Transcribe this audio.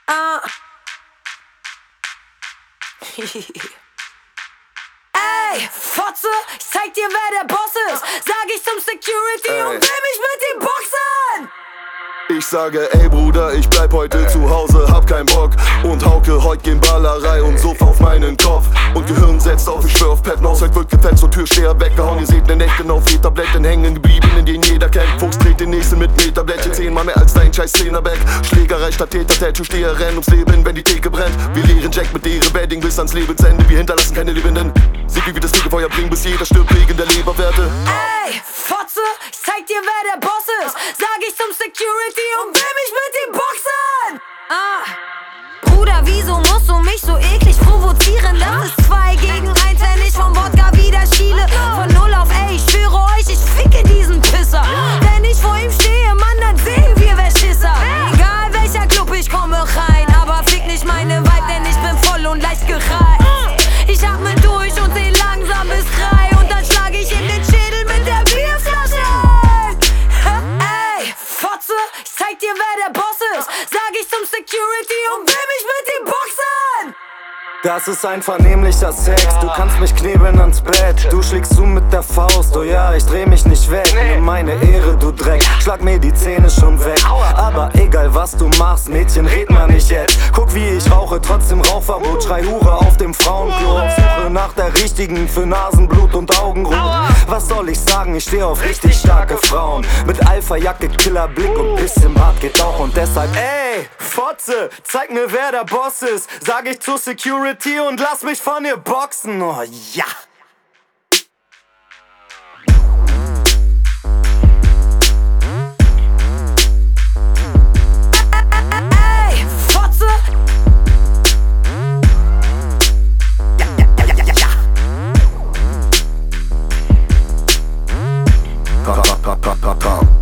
Ey, Fotze, ich zeig dir, wer der Boss ist. Sag ich zum Security und will mich mit ihm boxen. Ich sage, ey Bruder, ich bleib heute zu Hause, hab keinen Bock. Und Hauke, heut gehen Ballerei und Suff auf meinen Kopf. Und Gehirn setzt auf, ich schwör auf Pettenhaus, heute wird gefetzt und Türsteher weggehauen. Ihr seht ne Nächten auf E-Tabletten hängen geblieben, in denen jeder kennt. Fuchs dreht den nächsten mit Meterblättchen, 10-mal mehr als dein scheiß Zehnerback. Schlägerei statt Täter-Tattoo, Steher rennen ums Leben, wenn die Theke brennt. Wir leeren Jack mit deren Wedding bis ans Lebensende, wir hinterlassen keine Lebenden. Seht wie wir das Fegefeuer bringen, bis jeder stirbt wegen der Leberwerte. Ey, Fotze, ich zeig dir, wer der Boss ist. Sag ich zum Security und will mich mit ihm boxen. Bruder, wieso musst du mich so eklig provozieren? Das ist 2 gegen 1, wenn ich vom Wodka wieder schiele. Von 0 auf ey, ich schwöre euch, ich ficke diesen Pisser. Wenn ich vor ihm stehe, Mann, dann sehen wir, wer Schisser. Egal welcher Club, ich komme rein, aber fick nicht meine Vibe, denn ich bin voll und leicht gereizt. Ich atme durch und seh langsam bis 3 und dann schlag ich in den Schädel mit der Bierflasche. Ey, Fotze, ich zeig dir, wer der Boss ist. Sag ich zum Security und will mich mit ihm boxen. Das ist ein vernehmlicher Sex, du kannst mich knebeln ans Bett. Du schlägst zu mit der Faust, oh ja, ich dreh mich nicht weg. Nimm meine Ehre, du Dreck, schlag mir die Zähne schon weg. Aber egal was du machst, Mädchen, red mal nicht jetzt. Guck wie ich rauche, trotzdem Rauchverbot. Schrei Hure auf dem Frauenklo, auf Suche nach der richtigen für Nasenblut und Augenrot. Was soll ich sagen, ich steh auf richtig starke Frauen. Mit Alpha-Jacke, Killerblick und bisschen Bart geht auch. Und deshalb, ey, Fotze, zeig mir, wer der Boss ist. Sag ich zur Security und lass mich von ihr boxen, oh ja! Ey, Fotze! Ja.